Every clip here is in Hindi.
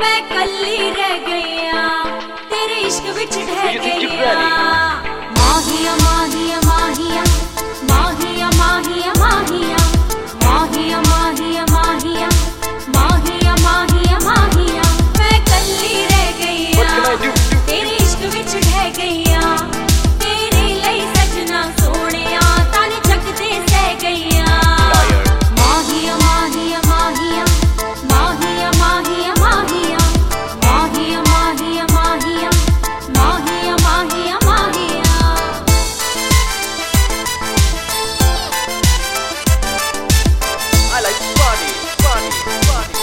मैं कल्ली रह गईया तेरे इश्क विच ढह गईया। माहिया माहिया माहिया माहिया माहिया माहिया माहिया माहिया माहिया माहिया माहिया माहिया मैं कल्ली रह गईया तेरे इश्क विच ढह गईया। तेरे लई सजना सोहणिया तन जगदे सह गईया। माहिया माहिया माहिया माहिया माहिया माहिया माहिया माहिया माहिया माहिया माहिया माहिया। I like party, party, party.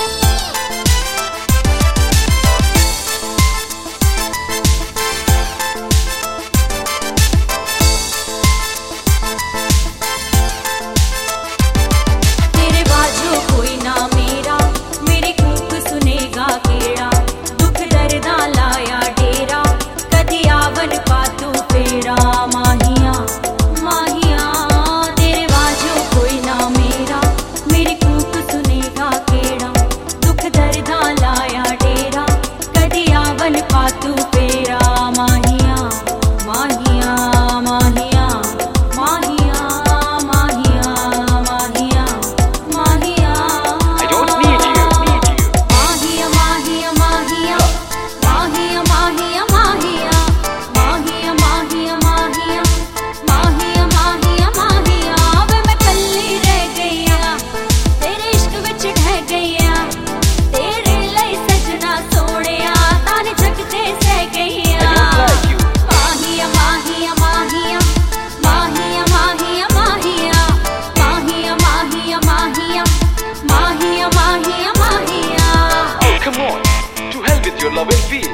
तेरे बाजू कोई ना मेरा मेरी कूक सुनेगा केड़ा दुख दर्दा लाया डेरा कदी आवन पातू फेरा। माहिया माहिया तेरे बाजू कोई ना मेरा मेरी कूक सुनेगा केड़ा दुख दर्दा लाया डेरा कदी आवन पातू फेरा। माहिया माहिया माहिया माहिया माहिया माहिया माहिया। I don't need you, need you. माहिया माहिया माहिया माहिया माहिया माहिया माहिया माहिया माहिया माहिया माहिया माहिया। वे मैं कल्ली रह गईया तेरे इश्क विच ढह गईया। तेरे लई सजना सोहणिया तन जगदे सह गईया। I don't like you. माहिया माहिया माहिया माहिया माहिया माहिया माहिया माहिया माहिया माहिया माहिया माहिया। Oh, come on. To hell with your love and feel.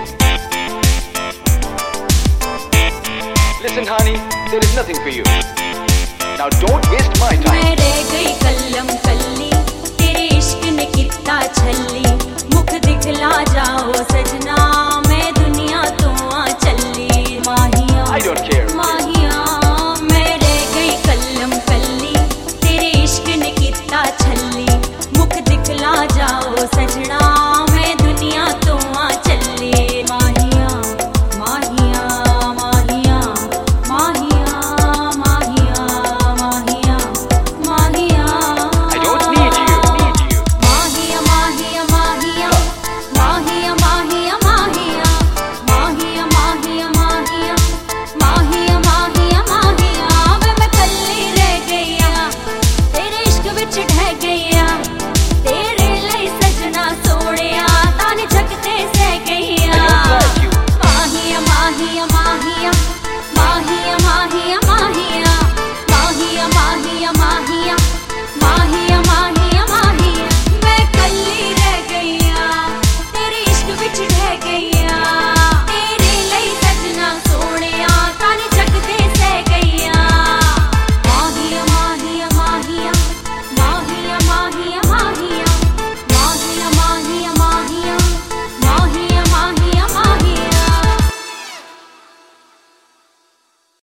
Listen, honey, there is nothing for you. Now don't waste my time. मैं रह गई कल्लम कल्ली तेरे इश्क ने किता छल्ली मुख दिखला जाओ सजना मैं दुनिया तो आ चली। माहिया I don't care. माहिया मैं रह गई कल्लम कल्ली तेरे इश्क ने किता छल्ली मुख दिखला जाओ सजना